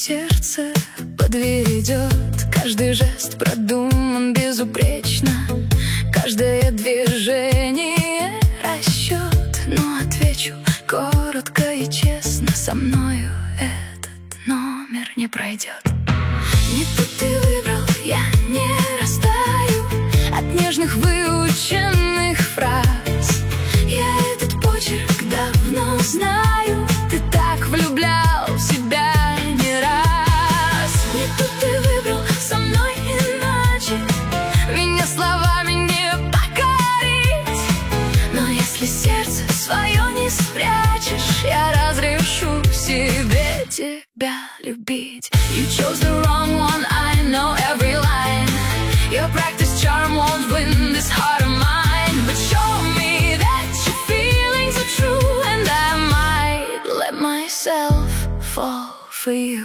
сердце подведет. Каждый жест продуман безупречно, каждое движение расчет. Но отвечу коротко и честно: со мною этот номер не пройдет. Не тут ты выбрал, я не растаю от нежных выученных фраз. Я этот почерк давно знаю, ты так влюблял в себя не раз. Не тут ты выбрал, со мной иначе, меня словами не покорить. Но если сердце свое не спрячешь, я разрешу себе тебя любить. You chose the wrong one, I know every line. Your practice charm won't win this heart of mine. But show me that your feelings are true, and I might let myself fall for you.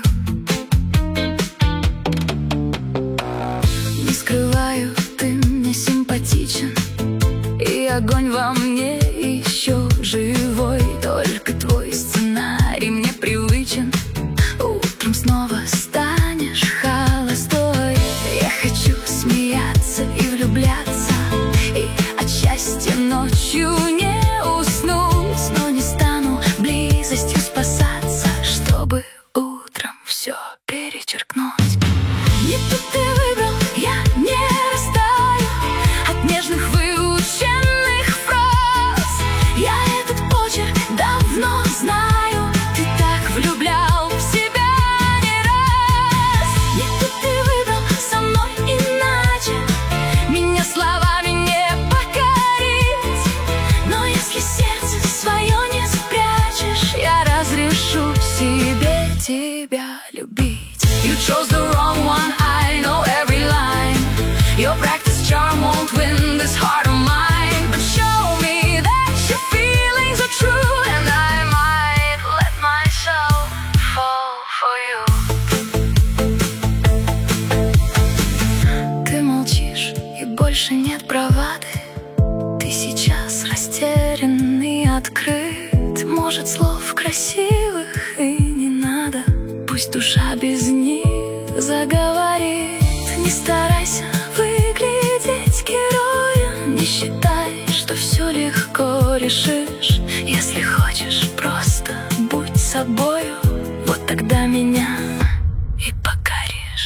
Не скрываю, ты мне симпатичен, и огонь во мне еще живой. Только твой сценарий мне привычен. Утром снова станешь холостой. Я хочу смеяться и влюбляться, и от счастья ночью не уснуть. Но не стану близостью спасаться, чтобы утром все перечеркнуть. Не тут ты выбрал, я не растаю от нежных выученных фраз. Я этот почерк давно знаю, ты так влюблял в себя не раз. Не тут ты выбрал, со мной иначе, меня словами не покорить. Но если сердце свое не спрячешь, я разрешу себе тебя любить. You chose the wrong one, I know every line. Your practice charm won't win this heart of mine. But show me that your feelings are true, and I might let myself fall for you. Ты молчишь, и больше нет бравады. Ты сейчас растерян и открыт. Может, слов красивых и не надо, пусть душа без них заговорит. Не старайся выглядеть героем, не считай, что все легко решишь. Если хочешь, просто будь собою, вот тогда меня и покоришь.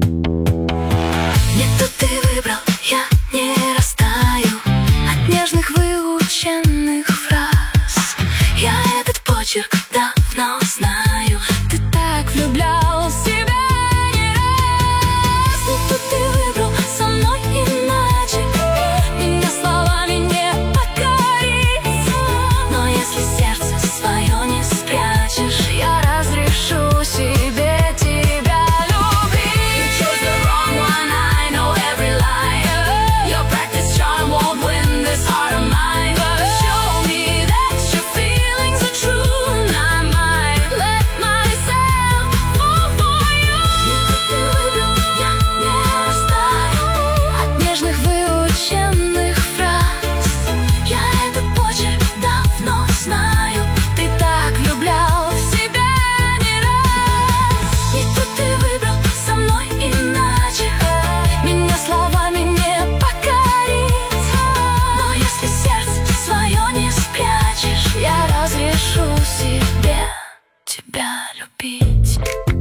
Не тут ты выбрал, я не растаю от нежных выученных фраз. Я этот почерк давно знаю, ты так влюблял в себя не раз. Не тут ты выбрал, со мной иначе, меня словами не покорить. Но если сердце свое не спрячешь, я разрешу себе тебя любить. You chose the wrong one, I know every line. Your practice charm won't win this heart of mine. But show me that your feelings are true, and I might let myself fall for you. Не тут ты выбрал, я не растаю от нежных выученных фраз. Я этот почерк давно знаю, ты так влюблял в себя не раз. Не тут ты выбрал, со мной иначе, меня словами не покорить. Но если сердце свое не спрячешь, я разрешу себе тебя любить.